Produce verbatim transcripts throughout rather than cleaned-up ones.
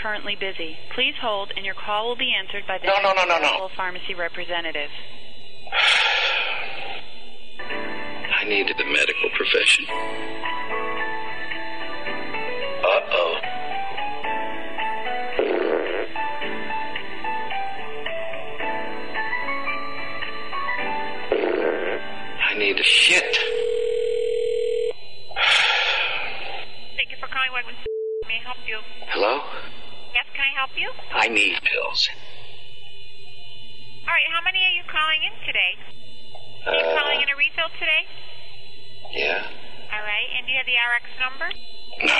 currently busy. Please hold, and your call will be answered by the no, no, no, no, no. pharmacy representative. I need the medical profession. Uh-oh. I need the shit. Thank you for calling Wegmans. May I help you? Hello? Yes, can I help you? I need pills. All right, how many are you calling in today? Are you Uh, calling in a refill today? yeah? All right, and do you have the R X number? No.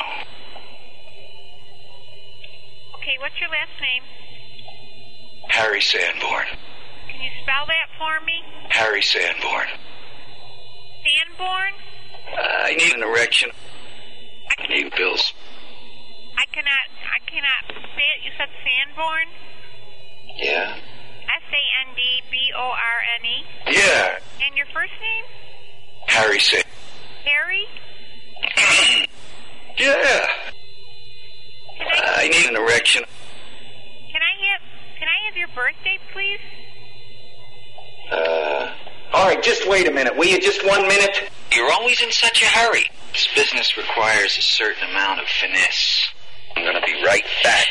Okay, what's your last name? Harry Sanborn. Can you spell that for me? Harry Sanborn. Sanborn? Uh, I need an erection. I need pills. I cannot, I cannot say it. You said Sanborn? Yeah? S A N D B O R N E? Yeah. And your first name? Harry San... Harry? Yeah. Can Uh, I, I need an erection. can I have, can I have your birthday, please? Uh... All right, just wait a minute. Will you just one minute? You're always in such a hurry. This business requires a certain amount of finesse. I'm gonna be right back.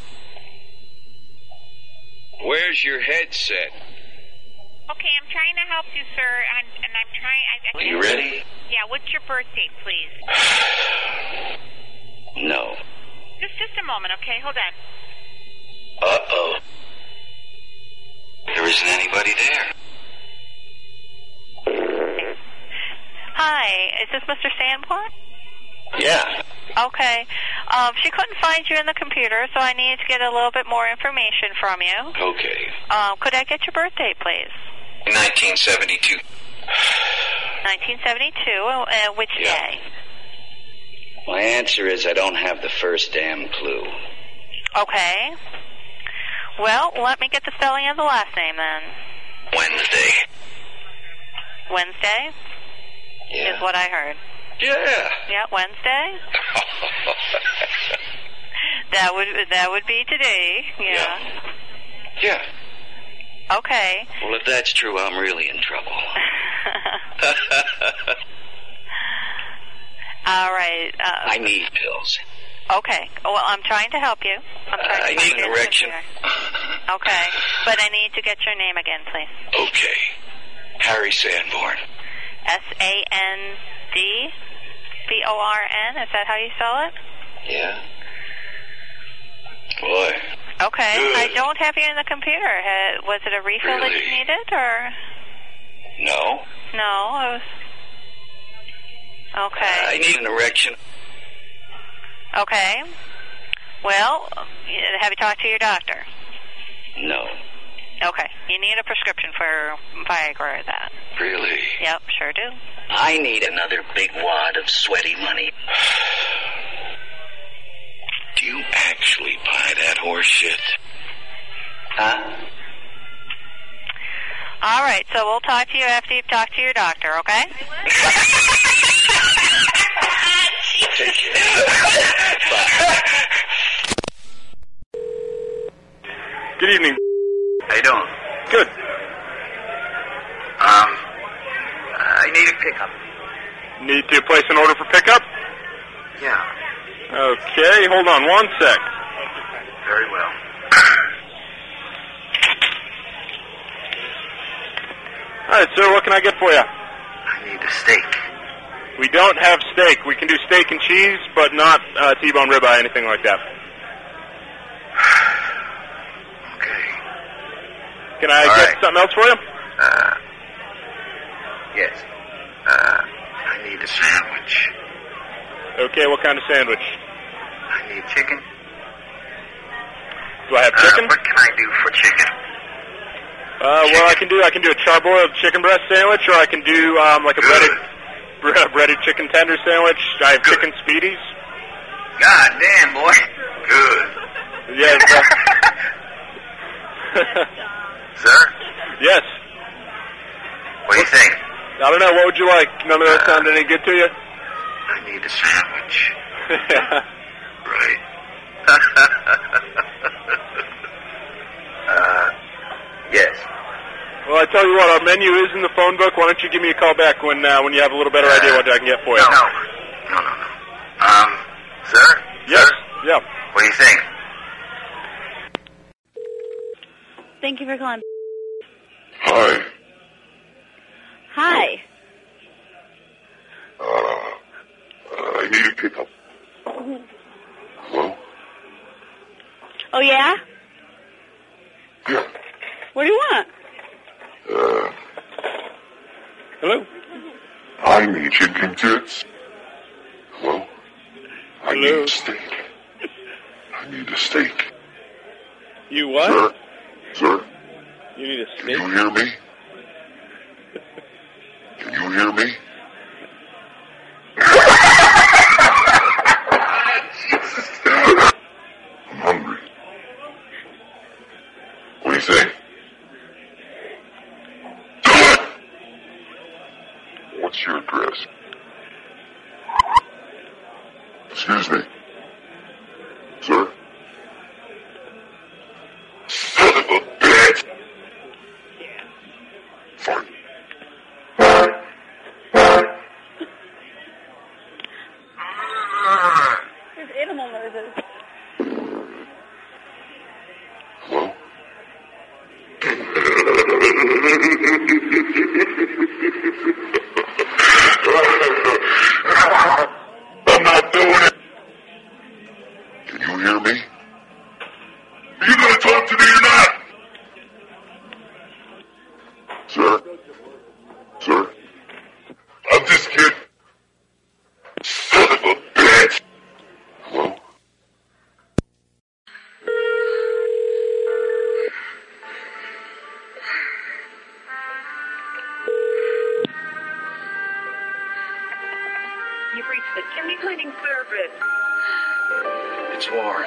Where's your headset? Okay, I'm trying to help you, sir, and, and I'm trying... I, I Are you ready? Yeah, what's your birthday, please? No. Just, just a moment, okay? Hold on. Uh-oh. There isn't anybody there. Hi, is this Mister Sanborn? Yeah. Okay. Um, she couldn't find you in the computer, so I needed to get a little bit more information from you. Okay. Um, could I get your birthday, please? nineteen seventy-two. nineteen seventy-two. Uh, which Yeah. day? My answer is I don't have the first damn clue. Okay. Well, let me get the spelling of the last name then. Wednesday. Wednesday Yeah. is what I heard. Yeah. Yeah, Wednesday. That would that would be today. Yeah. Yeah. Okay. Well, if that's true, I'm really in trouble. All right. Uh, I need pills. okay. Well, I'm trying to help you. I'm trying Uh, to I find need you an in the erection. computer. Okay. But I need to get your name again, please. Okay. Harry Sanborn. S A N D B O R N. Is that how you spell it? Yeah. Boy. Okay. Good. I don't have you in the computer. Uh, was it a refill that you Really? needed, or No. no? It was... Okay. Uh, I need an erection. Okay. Well, have you talked to your doctor? No. Okay. You need a prescription for Viagra or that. Really? Yep, sure do. I need another big wad of sweaty money. Do you actually buy that horse shit? Huh? All right, so we'll talk to you after you've talked to your doctor, okay? Take care. Bye. Good evening. How you doing? Good. Um, I need a pickup. Need to place an order for pickup? Yeah, Okay, hold on one sec. very well. All right, sir, what can I get for you? I need a steak. We don't have steak. We can do steak and cheese, but not uh, T-bone ribeye, anything like that. Okay. Can I All get right. something else for you? Uh, yes. Uh, I need a sandwich. Okay, what kind of sandwich? I need chicken. Do I have Uh, chicken? what can I do for chicken? Uh, well, I can do I can do a charbroiled chicken breast sandwich, or I can do um, like a Good. breaded bre- breaded chicken tender sandwich. I have Good. chicken speedies. God damn, boy. Good. Yes. uh, Sir, yes. what do you think? I don't know. What would you like? None of those Uh, sound any good to you? I need a sandwich. Yeah. Right. I tell you what, our menu is in the phone book. Why don't you give me a call back when uh, when you have a little better Uh, idea what I can get for you? No, no, no, no, no. Um, sir? Yes. Sir? Yeah. What do you think? Thank you for calling. Hi. Hi. Uh, I need a pickup. Hello? Oh, yeah? Yeah. What do you want? Uh, Hello? I need chicken tits. Hello? I Hello? need a steak. I need a steak. You what? Sir? Sir? You need a Can steak? you hear me? Can you hear me? I'm hungry. What do you say? Do it! What's your address? Excuse me. Sir? Son of a bitch! Fine. There's animal noises. Hello? I'm not doing it. Can you hear me? Are you going to talk to me or not? Sir? Sir? I'm just kidding. Son of a bitch! Hello? You've reached the chimney cleaning service. It's Warren.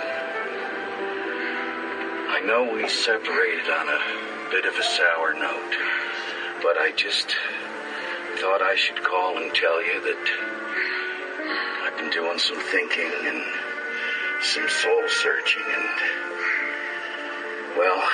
I know we separated on a bit of a sour note, but I just thought I should call and tell you that I've been doing some thinking and some soul searching, and, well,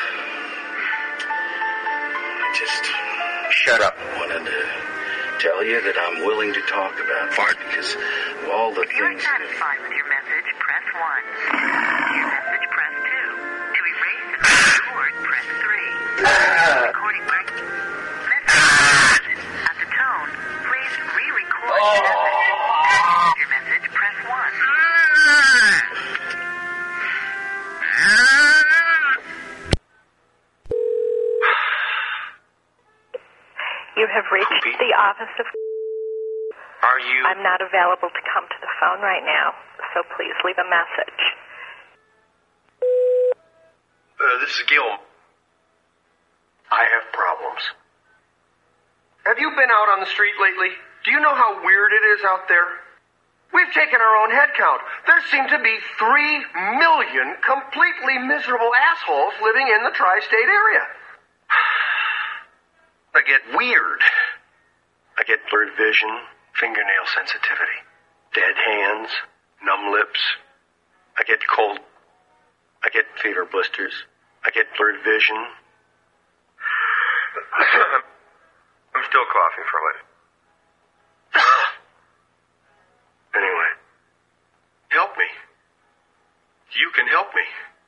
I just... Shut up. Wanted to tell you that I'm willing to talk about it because of all the If you're things... satisfied with your message, press one. Your message, press two. To erase and record, press three. Recording break. Message. At the tone, please re-record your message. Your message, press one. You have reached Poopy. the office of... Are you... I'm not available to come to the phone right now, so please leave a message. Uh, this is Gil. I have problems. Have you been out on the street lately? Do you know how weird it is out there? We've taken our own head count. There seem to be three million completely miserable assholes living in the tri-state area. I get weird. I get blurred vision, fingernail sensitivity, dead hands, numb lips. I get cold. I get fever blisters. I get blurred vision. I'm still coughing from it. Anyway, help me. You can help me.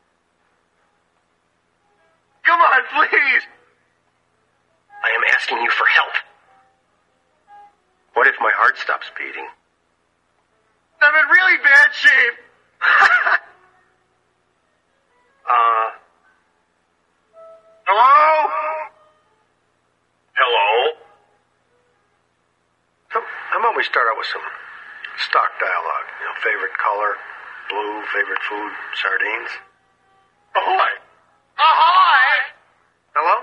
Come on, please. I am asking you for help. What if my heart stops beating? I'm in really bad shape. uh. Hello? Hello? I'm always start out with some stock dialogue. You know, favorite color, blue, favorite food, sardines. Ahoy! Ahoy! Hello?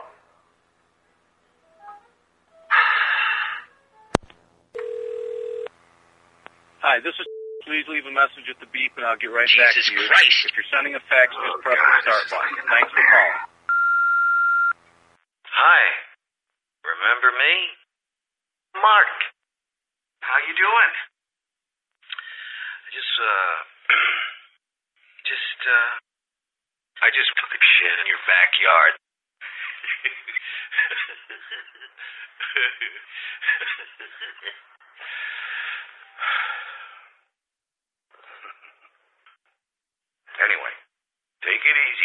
Hi, this is... Please leave a message at the beep and I'll get right Jesus back to you. Christ. If you're sending a fax, just press the start button. Thanks for calling. Hi. Remember me? Mark. How you doing? I just, uh... just, uh... I just took a shit in your backyard. Anyway, take it easy.